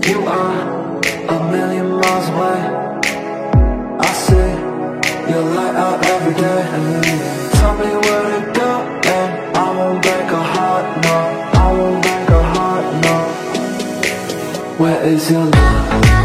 You are a million miles away. I see your light out every day. Tell me where to go and I won't break a heart, no. I won't break a heart, no. Where is your love?